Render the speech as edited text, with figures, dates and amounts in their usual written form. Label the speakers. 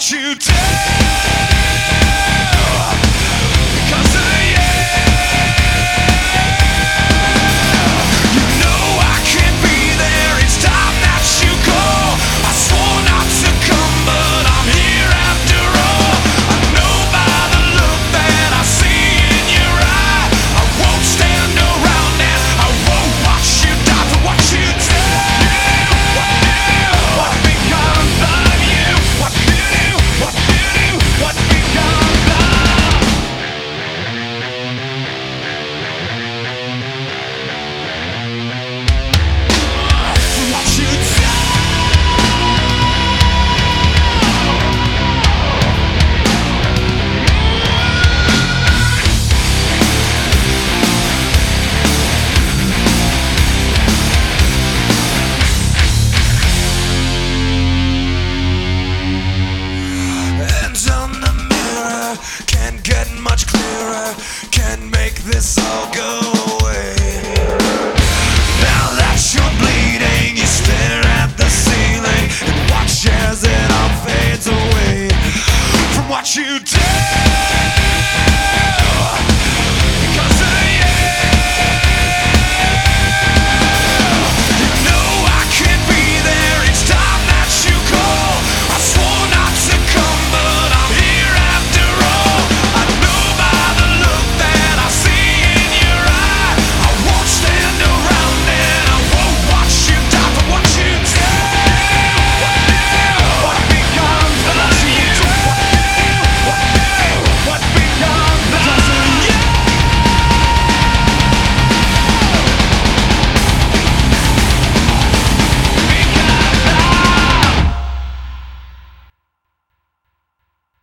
Speaker 1: what you do because of you. You know I can't be there. It's time that you go. I swore not to come, but I'm here after all. I know by the look that I see in your eye, I won't stand around and I won't watch you die for what you do. What becomes of you? What you do? What you do? What becomes of? What you do? Hands on the mirror, can't get much clearer, can't make this all go away. Now that you're bleeding, you stare at the ceiling and watch as it all fades away from what you did.